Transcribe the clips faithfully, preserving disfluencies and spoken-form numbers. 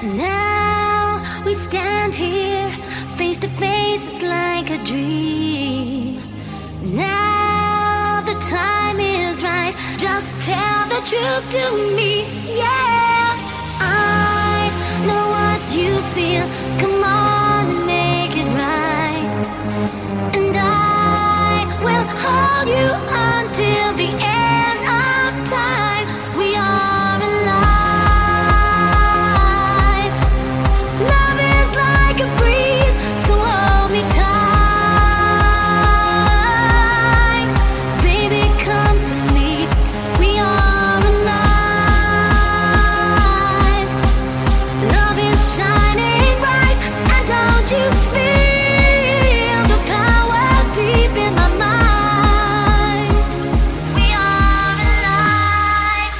Now we stand here, face to face, it's like a dream. Now the time is right, just tell the truth to me, yeah. I know what you feel, come on, make it right. And I will hold you until the end of time. We are alive. Love is like a breeze, so hold me tight. Baby, come to me. We are alive. Love is shining bright, and don't you feel the power deep in my mind? We are alive.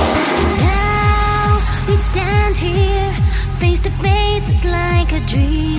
Now we stand here, face to face, it's like a dream.